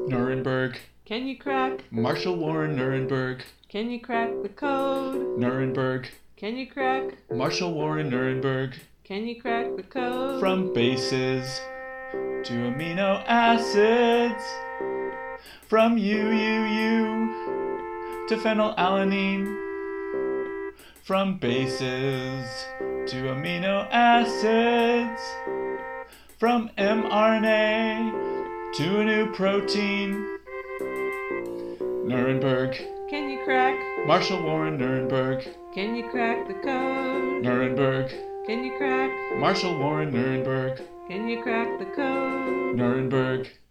Nuremberg. Can you crack? Marshall Warren Nuremberg. Can you crack the code? Nuremberg. Can you crack? Marshall Warren Nuremberg. Can you crack the code? From bases to amino acids. From UUU to phenylalanine. From bases to amino acids. From mRNA to a new protein. Nuremberg. Can you crack? Marshall Warren Nuremberg. Can you crack the code? Nuremberg. Can you crack? Marshall Warren Nuremberg. Can you crack the code? Nuremberg.